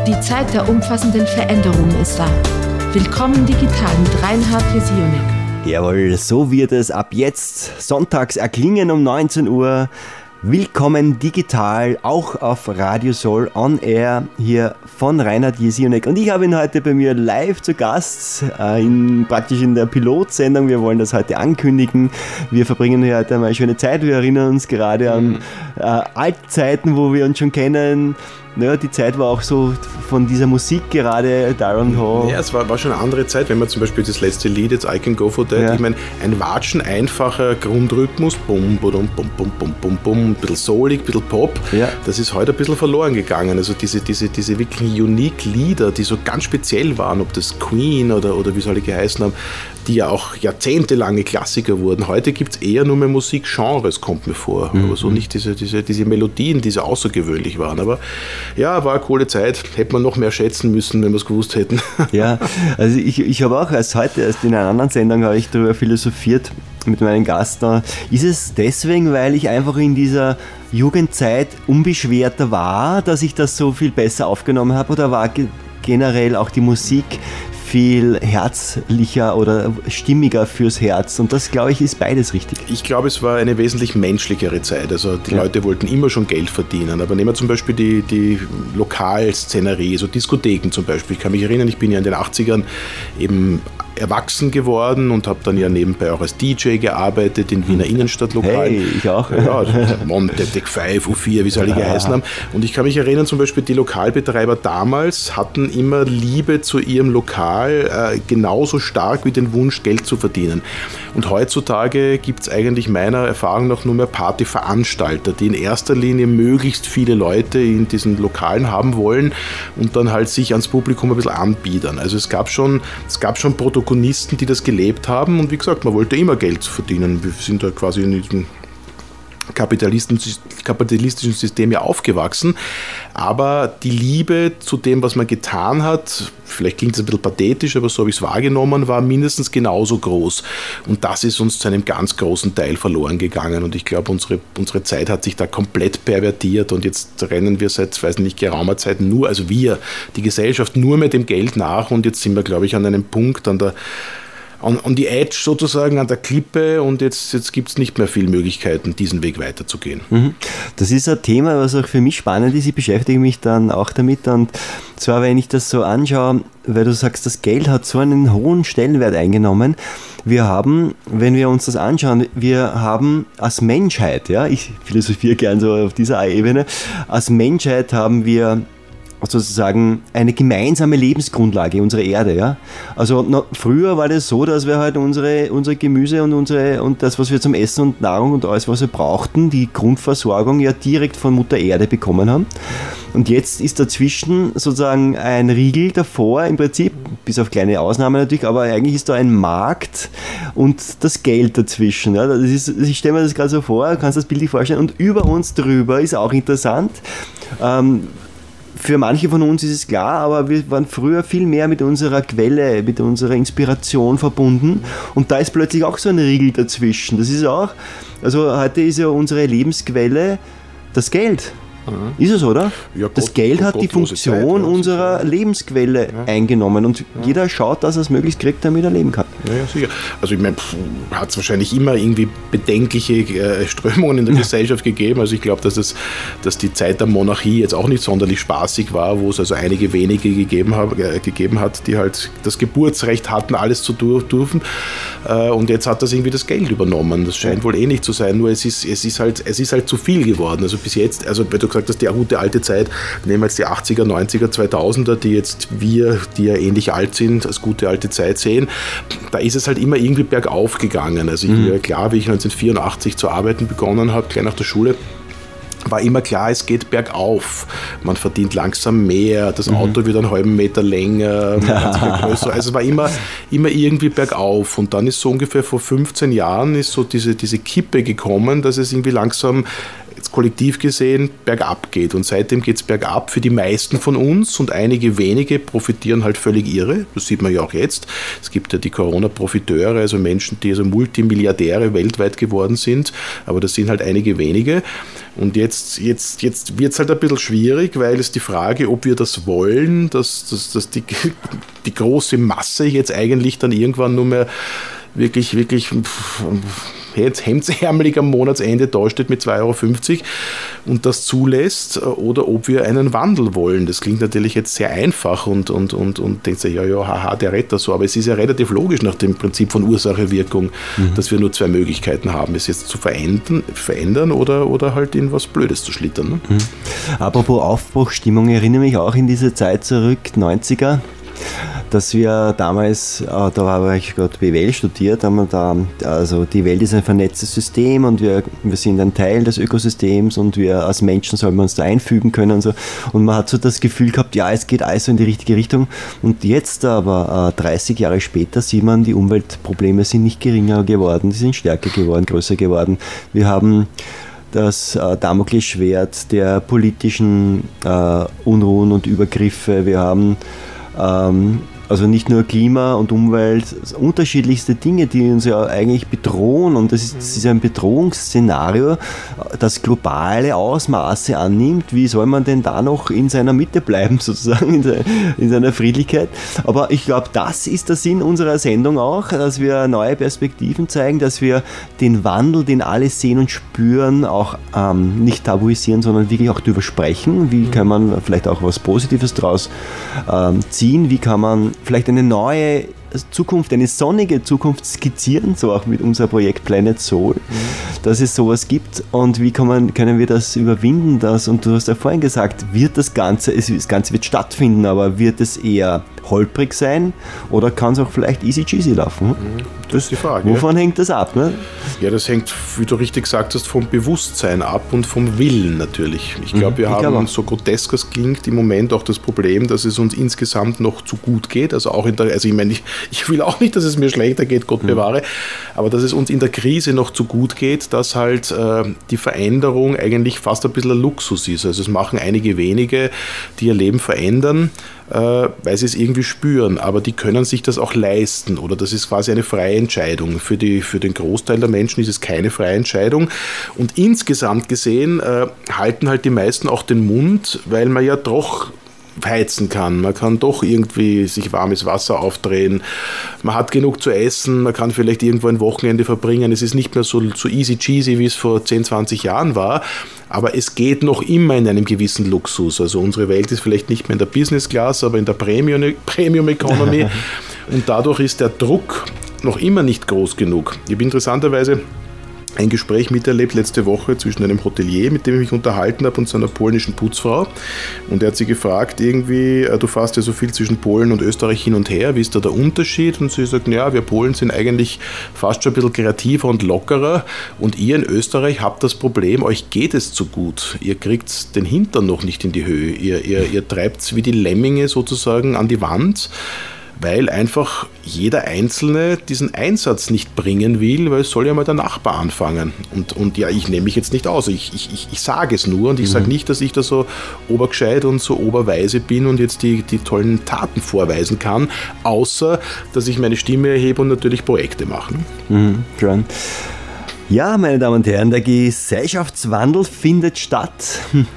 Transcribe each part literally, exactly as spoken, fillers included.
Die Zeit der umfassenden Veränderung ist da. Willkommen digital mit Reinhard Jesionek. Jawohl, so wird es ab jetzt sonntags erklingen um neunzehn Uhr. Willkommen digital, auch auf Radio Soul on Air, hier von Reinhard Jesionek. Und ich habe ihn heute bei mir live zu Gast, äh, in, praktisch in der Pilotsendung. Wir wollen das heute ankündigen. Wir verbringen hier heute mal eine schöne Zeit. Wir erinnern uns gerade an äh, alte Zeiten, wo wir uns schon kennen. Naja, die Zeit war auch so von dieser Musik gerade, Darren Hall. Ja, es war, war schon eine andere Zeit, wenn man zum Beispiel das letzte Lied, jetzt I Can Go For That, ja. Ich meine, ein watschen einfacher Grundrhythmus, bum, bum, bum, bum, bum, bum, bum, ein bisschen soulig, ein bisschen Pop, ja. Das ist heute ein bisschen verloren gegangen. Also diese, diese, diese wirklich unique Lieder, die so ganz speziell waren, ob das Queen oder, oder wie soll ich geheißen haben, die ja auch jahrzehntelange Klassiker wurden. Heute gibt es eher nur mehr Musikgenres, kommt mir vor. Mhm. Aber so nicht diese, diese, diese Melodien, die so außergewöhnlich waren. Aber ja, war eine coole Zeit. Hätte man noch mehr schätzen müssen, wenn wir es gewusst hätten. Ja, also ich, ich habe auch erst heute, erst in einer anderen Sendung, habe ich darüber philosophiert mit meinem Gast da. Ist es deswegen, weil ich einfach in dieser Jugendzeit unbeschwerter war, dass ich das so viel besser aufgenommen habe? Oder war ge- generell auch die Musik viel herzlicher oder stimmiger fürs Herz? Und das, glaube ich, ist beides richtig. Ich glaube, es war eine wesentlich menschlichere Zeit. Also die ja. Leute wollten immer schon Geld verdienen. Aber nehmen wir zum Beispiel die, die Lokalszenerie, so Diskotheken zum Beispiel. Ich kann mich erinnern, ich bin ja in den achtzigern eben erwachsen geworden und habe dann ja nebenbei auch als D J gearbeitet in Wiener Innenstadtlokalen. Hey, ich auch. Ja, Monte, Tech fünf, U vier, wie soll ich geheißen haben. Und ich kann mich erinnern, zum Beispiel die Lokalbetreiber damals hatten immer Liebe zu ihrem Lokal, äh, genauso stark wie den Wunsch, Geld zu verdienen. Und heutzutage gibt es eigentlich meiner Erfahrung nach nur mehr Partyveranstalter, die in erster Linie möglichst viele Leute in diesen Lokalen haben wollen und dann halt sich ans Publikum ein bisschen anbiedern. Also es gab schon, es gab schon Protagonisten, die das gelebt haben und wie gesagt, man wollte immer Geld verdienen. Wir sind da quasi in diesem kapitalistischen System ja aufgewachsen, aber die Liebe zu dem, was man getan hat, vielleicht klingt es ein bisschen pathetisch, aber so habe ich es wahrgenommen, war mindestens genauso groß und das ist uns zu einem ganz großen Teil verloren gegangen und ich glaube, unsere, unsere Zeit hat sich da komplett pervertiert und jetzt rennen wir seit, weiß nicht, geraumer Zeit nur, also wir, die Gesellschaft, nur mit dem Geld nach und jetzt sind wir, glaube ich, an einem Punkt, an der On, on the edge sozusagen, an der Klippe und jetzt, jetzt gibt es nicht mehr viele Möglichkeiten, diesen Weg weiterzugehen. Das ist ein Thema, was auch für mich spannend ist. Ich beschäftige mich dann auch damit und zwar, wenn ich das so anschaue, weil du sagst, das Geld hat so einen hohen Stellenwert eingenommen. Wir haben, wenn wir uns das anschauen, wir haben als Menschheit, ja, ich philosophiere gern so auf dieser Ebene, als Menschheit haben wir sozusagen eine gemeinsame Lebensgrundlage, unsere Erde, ja. Also na, früher war das so, dass wir halt unsere, unsere Gemüse und unsere und das, was wir zum Essen und Nahrung und alles, was wir brauchten, die Grundversorgung ja direkt von Mutter Erde bekommen haben. Und jetzt ist dazwischen sozusagen ein Riegel davor, im Prinzip, bis auf kleine Ausnahmen natürlich, aber eigentlich ist da ein Markt und das Geld dazwischen. Ja. Das ist, ich stelle mir das gerade so vor, kannst das Bild dir vorstellen. Und über uns drüber ist auch interessant. Ähm, Für manche von uns ist es klar, aber wir waren früher viel mehr mit unserer Quelle, mit unserer Inspiration verbunden und da ist plötzlich auch so ein Riegel dazwischen. Das ist auch, also heute ist ja unsere Lebensquelle das Geld. Mhm. Ist es, oder? Ja, Gott, das Geld hat die Funktion Zeit, ja, unserer sicher. Lebensquelle ja. eingenommen und ja. jeder schaut, dass er es möglichst kriegt, damit er leben kann. Ja, ja, sicher. Also ich meine, hat es wahrscheinlich immer irgendwie bedenkliche äh, Strömungen in der ja. Gesellschaft gegeben. Also ich glaube, dass, es, dass die Zeit der Monarchie jetzt auch nicht sonderlich spaßig war, wo es also einige wenige gegeben, hab, äh, gegeben hat, die halt das Geburtsrecht hatten, alles zu dur- dürfen. Äh, und jetzt hat das irgendwie das Geld übernommen. Das scheint ja. wohl ähnlich zu sein, nur es ist, es ist halt, es ist halt zu viel geworden. Also bis jetzt, also wenn du gesagt hast, die gute alte Zeit, nehmen wir jetzt die achtziger, neunziger, zweitausender, die jetzt wir, die ja ähnlich alt sind, als gute alte Zeit sehen, da ist es halt immer irgendwie bergauf gegangen. Also ich, mhm. klar, wie ich neunzehnhundertvierundachtzig zu arbeiten begonnen habe, gleich nach der Schule, war immer klar, es geht bergauf. Man verdient langsam mehr, das mhm. Auto wird einen halben Meter länger, größer. Also es war immer, immer irgendwie bergauf. Und dann ist so ungefähr vor fünfzehn Jahren ist so diese, diese Kippe gekommen, dass es irgendwie langsam jetzt kollektiv gesehen bergab geht. Und seitdem geht es bergab für die meisten von uns und einige wenige profitieren halt völlig irre. Das sieht man ja auch jetzt. Es gibt ja die Corona-Profiteure, also Menschen, die also Multimilliardäre weltweit geworden sind, aber das sind halt einige wenige. Und jetzt, jetzt, jetzt wird es halt ein bisschen schwierig, weil es die Frage, ob wir das wollen, dass, dass, dass die, die große Masse jetzt eigentlich dann irgendwann nur mehr wirklich, wirklich jetzt hemdsärmelig am Monatsende dasteht mit zwei Euro fünfzig und das zulässt, oder ob wir einen Wandel wollen. Das klingt natürlich jetzt sehr einfach und, und, und, und denkt sich, ja, ja, haha, der rettet das so, aber es ist ja relativ logisch nach dem Prinzip von Ursache-Wirkung, mhm. dass wir nur zwei Möglichkeiten haben, es jetzt zu verändern, verändern oder, oder halt in was Blödes zu schlittern. Ne? Mhm. Apropos Aufbruchstimmung, ich erinnere mich auch in diese Zeit zurück, neunziger, dass wir damals, äh, da habe ich gerade B W L studiert, haben wir da, also die Welt ist ein vernetztes System und wir, wir sind ein Teil des Ökosystems und wir als Menschen sollen wir uns da einfügen können und so. Und man hat so das Gefühl gehabt, ja, es geht alles so in die richtige Richtung. Und jetzt aber, äh, dreißig Jahre später, sieht man, die Umweltprobleme sind nicht geringer geworden, die sind stärker geworden, größer geworden. Wir haben das äh, Damoklesschwert der politischen äh, Unruhen und Übergriffe. Wir haben ähm, also nicht nur Klima und Umwelt, unterschiedlichste Dinge, die uns ja eigentlich bedrohen, und das ist, das ist ein Bedrohungsszenario, das globale Ausmaße annimmt. Wie soll man denn da noch in seiner Mitte bleiben, sozusagen, in, se- in seiner Friedlichkeit? Aber ich glaube, das ist der Sinn unserer Sendung auch, dass wir neue Perspektiven zeigen, dass wir den Wandel, den alle sehen und spüren, auch ähm, nicht tabuisieren, sondern wirklich auch darüber sprechen. Wie kann man vielleicht auch was Positives daraus ähm, ziehen? Wie kann man vielleicht eine neue Zukunft, eine sonnige Zukunft skizzieren, so auch mit unserem Projekt Planet Soul, mhm. dass es sowas gibt, und wie kann man, können wir das überwinden, das, und du hast ja vorhin gesagt, wird das Ganze, es, das Ganze wird stattfinden, aber wird es eher holprig sein oder kann es auch vielleicht easy cheesy laufen? Mhm. Das ist die Frage. Wovon ja. hängt das ab? Ne? Ja, das hängt, wie du richtig gesagt hast, vom Bewusstsein ab und vom Willen natürlich. Ich glaube, wir mhm, ich haben, glaub so grotesk es klingt, im Moment auch das Problem, dass es uns insgesamt noch zu gut geht. Also auch in der, also ich meine, ich, ich will auch nicht, dass es mir schlechter geht, Gott mhm. bewahre, aber dass es uns in der Krise noch zu gut geht, dass halt äh, die Veränderung eigentlich fast ein bisschen ein Luxus ist. Also es machen einige wenige, die ihr Leben verändern, äh, weil sie es irgendwie spüren, aber die können sich das auch leisten, oder das ist quasi eine freie Entscheidung. Für, die, für den Großteil der Menschen ist es keine freie Entscheidung, und insgesamt gesehen äh, halten halt die meisten auch den Mund, weil man ja doch heizen kann. Man kann doch irgendwie sich warmes Wasser aufdrehen. Man hat genug zu essen. Man kann vielleicht irgendwo ein Wochenende verbringen. Es ist nicht mehr so, so easy cheesy, wie es vor zehn, zwanzig Jahren war. Aber es geht noch immer in einem gewissen Luxus. Also unsere Welt ist vielleicht nicht mehr in der Business Class, aber in der Premium, Premium Economy. Und dadurch ist der Druck noch immer nicht groß genug. Ich habe interessanterweise ein Gespräch miterlebt letzte Woche zwischen einem Hotelier, mit dem ich mich unterhalten habe, und seiner polnischen Putzfrau. Und er hat sie gefragt, irgendwie, du fährst ja so viel zwischen Polen und Österreich hin und her, wie ist da der Unterschied? Und sie sagt, ja, wir Polen sind eigentlich fast schon ein bisschen kreativer und lockerer, und ihr in Österreich habt das Problem, euch geht es zu gut. Ihr kriegt den Hintern noch nicht in die Höhe. Ihr, ihr, ihr treibt wie die Lemminge sozusagen an die Wand, weil einfach jeder Einzelne diesen Einsatz nicht bringen will, weil es soll ja mal der Nachbar anfangen. Und, und ja, ich nehme mich jetzt nicht aus, ich, ich, ich, ich sage es nur, und ich mhm. sage nicht, dass ich da so obergescheit und so oberweise bin und jetzt die, die tollen Taten vorweisen kann, außer, dass ich meine Stimme erhebe und natürlich Projekte mache. Mhm, schön. Ja, meine Damen und Herren, der Gesellschaftswandel findet statt,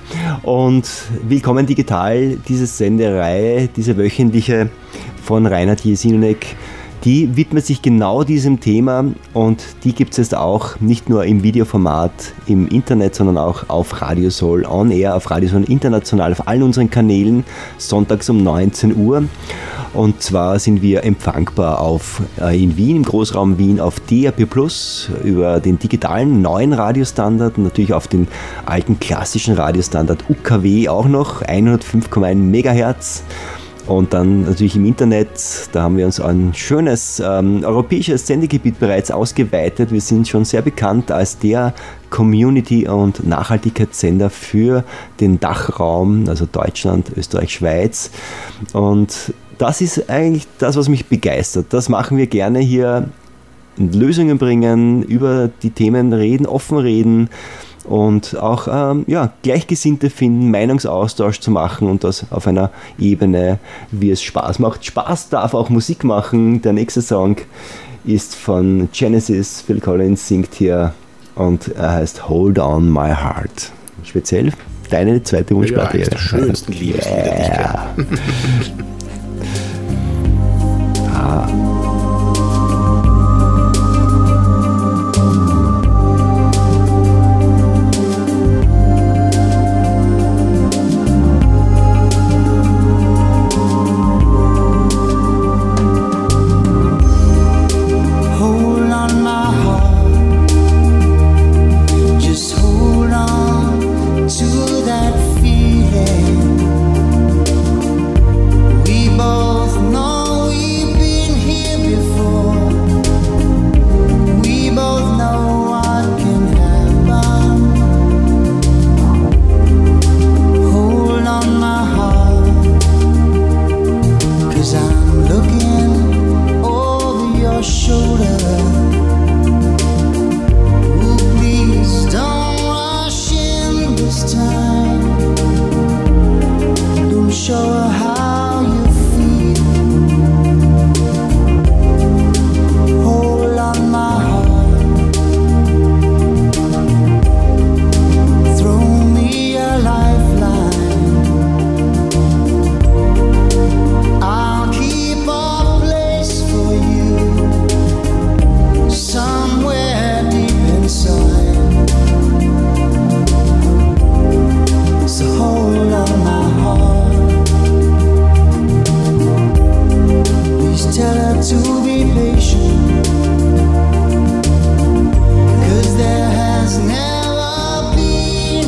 und willkommen digital, diese Sendereihe, diese wöchentliche von Reinhard Jesinonek, die widmet sich genau diesem Thema, und die gibt es jetzt auch nicht nur im Videoformat im Internet, sondern auch auf Radio Soul on Air, auf Radio Soul international, auf allen unseren Kanälen, sonntags um neunzehn Uhr. Und zwar sind wir empfangbar auf, äh, in Wien, im Großraum Wien, auf D A B plus, über den digitalen neuen Radiostandard, und natürlich auf den alten klassischen Radiostandard U K W auch noch, hundertfünf Komma eins Megahertz. Und dann natürlich im Internet, da haben wir uns ein schönes ähm, europäisches Sendegebiet bereits ausgeweitet. Wir sind schon sehr bekannt als der Community- und Nachhaltigkeitssender für den Dachraum, also Deutschland, Österreich, Schweiz. Und das ist eigentlich das, was mich begeistert. Das machen wir gerne hier, Lösungen bringen, über die Themen reden, offen reden, und auch ähm, ja, Gleichgesinnte finden, Meinungsaustausch zu machen und das auf einer Ebene, wie es Spaß macht. Spaß darf auch Musik machen. Der nächste Song ist von Genesis. Phil Collins singt hier und er heißt Hold On My Heart. Speziell deine zweite Wunschplatte. Ja, eines der schönsten Liebeslieder, die ich kenne. ah.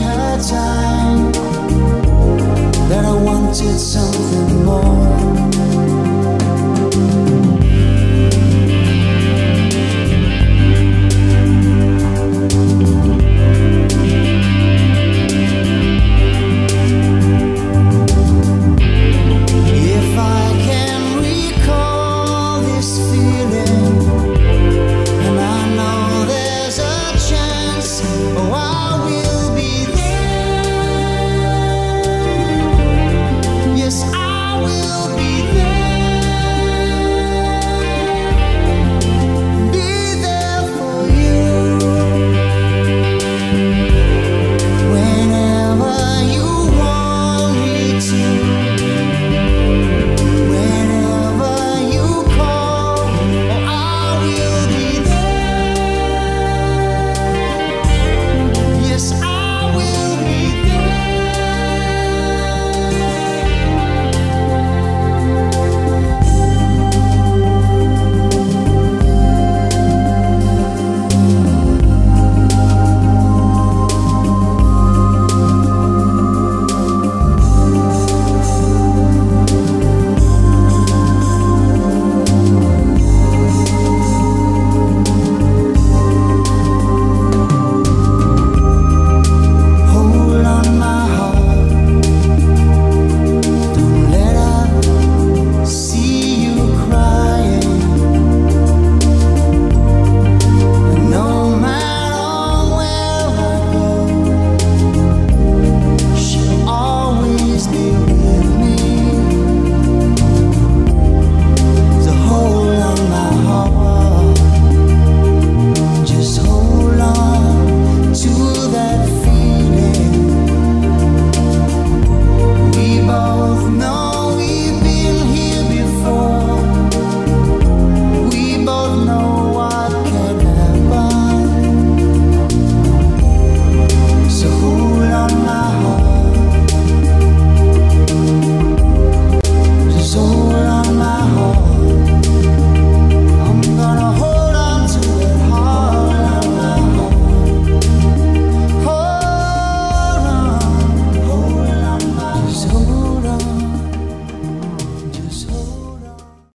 wanted something more.